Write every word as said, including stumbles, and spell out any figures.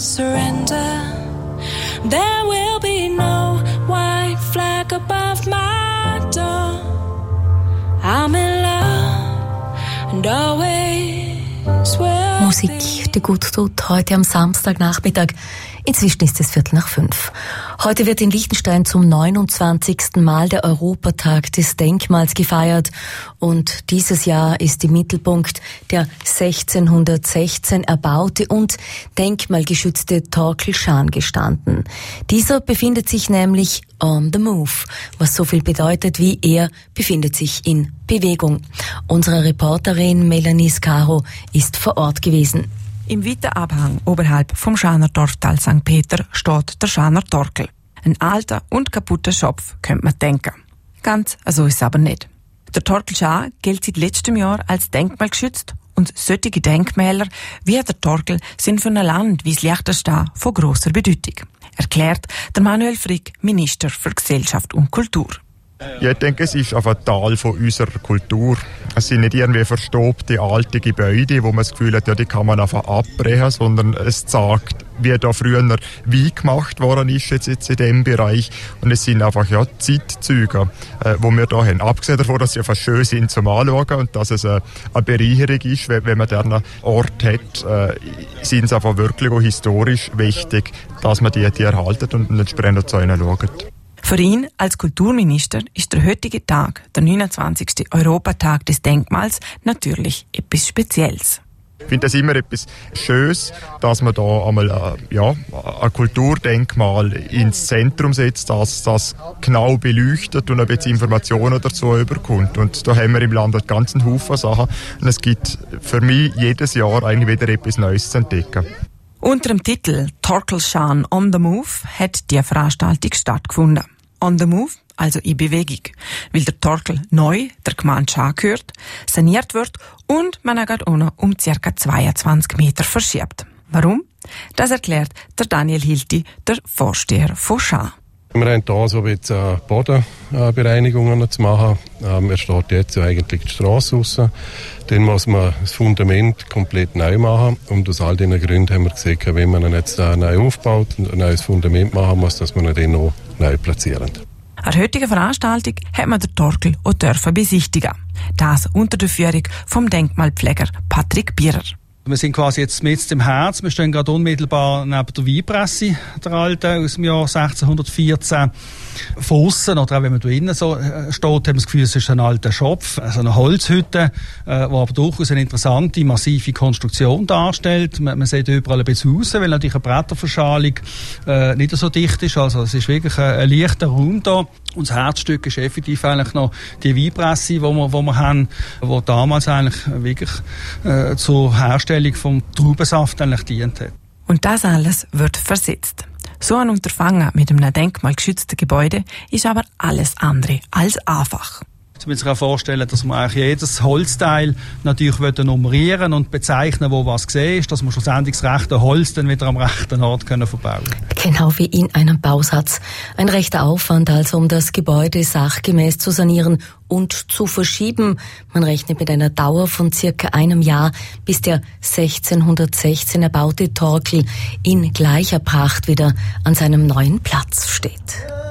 surrender. There will be no white flag above my door. I'm in love and always will. Musik, die gut tut, heute am Samstagnachmittag. Inzwischen ist es Viertel nach fünf. Heute wird in Liechtenstein zum neunundzwanzigsten Mal der Europatag des Denkmals gefeiert. Und dieses Jahr ist im Mittelpunkt der sechzehnhundertsechzehn erbaute und denkmalgeschützte Torkel Schan gestanden. Dieser befindet sich nämlich on the move, was so viel bedeutet wie er befindet sich in Bewegung. Unsere Reporterin Melanie Scaro ist vor Ort gewesen. Im weiten Abhang oberhalb vom Schaner Dorftal Sankt Peter steht der Schaner Torkel. Ein alter und kaputter Schopf, könnte man denken. Ganz so ist es aber nicht. Der Torkel Schan gilt seit letztem Jahr als denkmalgeschützt und solche Denkmäler wie der Torkel sind für ein Land wie das Liechtenstein von grosser Bedeutung, erklärt der Manuel Frick, Minister für Gesellschaft und Kultur. Ja, ich denke, es ist einfach ein Teil von unserer Kultur. Es sind nicht irgendwie verstobte alte Gebäude, wo man das Gefühl hat, ja, die kann man einfach abbrechen, sondern es zeigt, wie da früher Wein gemacht worden ist jetzt, jetzt in diesem Bereich. Und es sind einfach ja, Zeitzeuge, äh, die wir da haben. Abgesehen davon, dass sie einfach schön sind zum Anschauen und dass es eine, eine Bereicherung ist, wenn, wenn man diesen Ort hat, äh, sind es einfach wirklich auch historisch wichtig, dass man die, die erhalten und entsprechend zu ihnen schaut. Für ihn als Kulturminister ist der heutige Tag, der neunundzwanzigste Europatag des Denkmals, natürlich etwas Spezielles. Ich finde es immer etwas Schönes, dass man da einmal äh, ja, ein Kulturdenkmal ins Zentrum setzt, dass das genau beleuchtet und ein bisschen Informationen dazu überkommt. Und da haben wir im Land einen ganzen Haufen Sachen. Und es gibt für mich jedes Jahr eigentlich wieder etwas Neues zu entdecken. Unter dem Titel Torkel Schan on the Move hat die Veranstaltung stattgefunden. On the Move, also in Bewegung, weil der Torkel neu der Gemeinde Schan gehört, saniert wird und man ihn gerade ohne um ca. zweiundzwanzig Meter verschiebt. Warum? Das erklärt der Daniel Hilti, der Vorsteher von Schan. Wir haben hier so jetzt äh, Bodenbereinigungen zu machen. Ähm, er steht jetzt eigentlich die Strasse raus. Dann muss man das Fundament komplett neu machen. Und aus all diesen Gründen haben wir gesagt, wenn man ihn jetzt äh, neu aufbaut und ein neues Fundament machen muss, dass man ihn dann noch neu platzieren. An der heutigen Veranstaltung hat man den Torkel auch dürfen besichtigen. Das unter der Führung vom Denkmalpfleger Patrick Bierer. Wir sind quasi jetzt mit im Herz. Wir stehen gerade unmittelbar neben der Weinpresse, der alten, aus dem Jahr sechzehnhundertvierzehn. Von aussen, oder auch wenn man da innen so steht, haben wir das Gefühl, es ist ein alter Schopf, also eine Holzhütte, die aber durchaus eine interessante, massive Konstruktion darstellt. Man, man sieht überall ein bisschen raus, weil natürlich eine Bretterverschalung äh, nicht so dicht ist. Also es ist wirklich ein, ein leichter Raum da. Und das Herzstück ist effektiv eigentlich noch die Weinpresse, die wir, wo wir haben, die damals eigentlich wirklich äh, zur Herstellung vom Traubensaft eigentlich dient hat. Und das alles wird versetzt. So ein Unterfangen mit einem denkmalgeschützten Gebäude ist aber alles andere als einfach. Sie müssen sich auch vorstellen, dass man eigentlich jedes Holzteil natürlich nummerieren und bezeichnen, wo was gesehen ist, dass man schlussendlich das rechte Holz dann wieder am rechten Ort können verbauen können. Genau wie in einem Bausatz. Ein rechter Aufwand also, um das Gebäude sachgemäß zu sanieren und zu verschieben. Man rechnet mit einer Dauer von circa einem Jahr, bis der sechzehnhundertsechzehn erbaute Torkel in gleicher Pracht wieder an seinem neuen Platz steht.